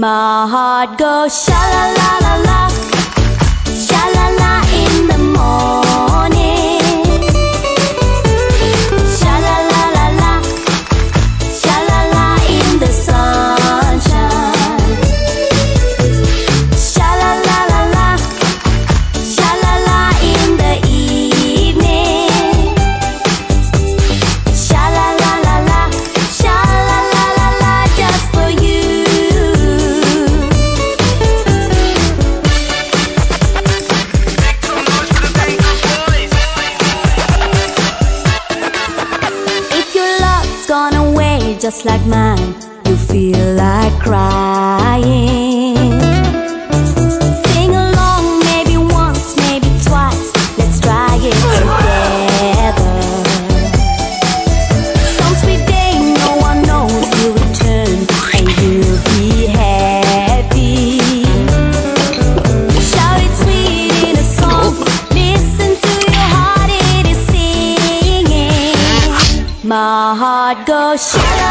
My heart goes sha la la la la, sha la la in the morning. Sha la la la la, sha la la in the sunshine. Sha la la la la, sha la la in the evening. Sha la la la la, sha la la la la, just for you. If your love's gone away just like mine, you feel like crying. Sing along, maybe once, maybe twice. Let's try it together. Some sweet day, no one knows you'll return, and you'll be happy. Shout it sweet in a song. Listen to your heart, it is singing. My heart goes sha